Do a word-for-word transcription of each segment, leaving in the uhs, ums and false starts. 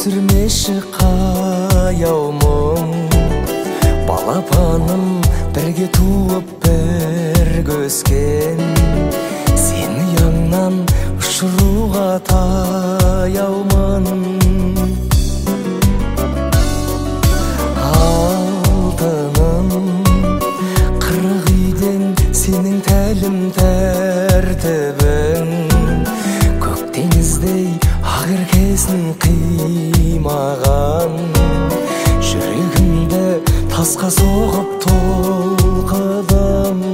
өсірмеші қаяу мұң. Балапаным бірге туып бірге өскен, сен ұяңнан ұшыруға таяумын. Алтыным қырық үйден сенің тәлім тәртібің, көк теңіздей ақ еркесін қимаған, жүрегімді тасқа соғып толқыдым.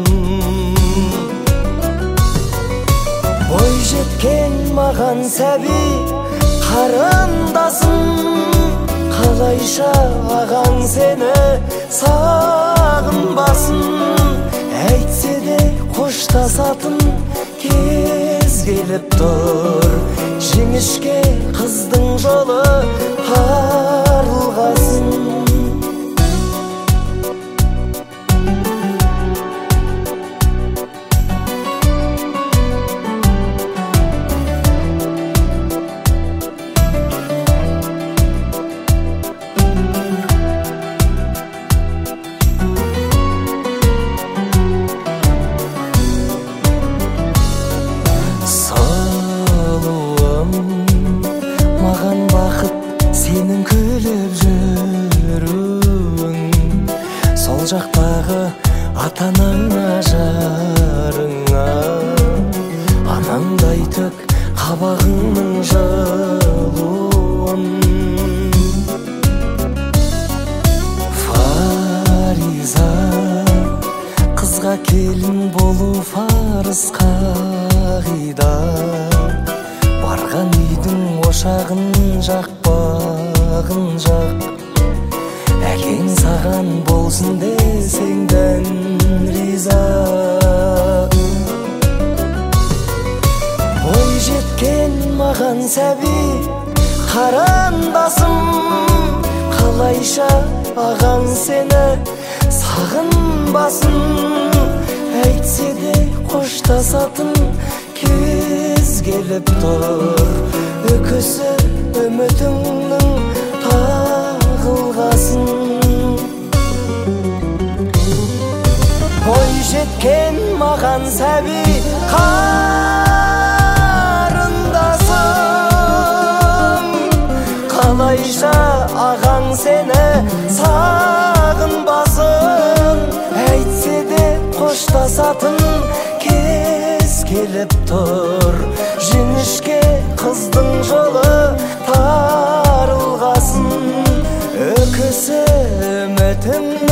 Бой жеткен маған сәби қарындасым, қалайша ағаң сені сағынбасын. Әйтсе де қоштасатын кез келіп тұр, жіңішке қыздың жолы тарылғасын. Маған бақыт сенің күліп жүруің, сол жақтағы ата-анаңа жарыңа, анаңдай төк қабағыңның жылуын. Фариза, қызға келін болу парыз қағида, барған үйдің ошағын жақпағын жақ, әкең саған болсын десеңден риза. Бой жеткен маған сәби қарындасым, қалайша ағаң сені сағынбасын. Әйтсе де қоштасатын кез келіп тұр, өкісі үмітіңнің тағылғасын. Бой жеткен маған сәби қарындасым, қалайша ағаң сені сағынбасын. Әйтсе де қоштасатын кез келіп тұр, жіңішке қыздың жолы тарылғасын. Өкісі үмітің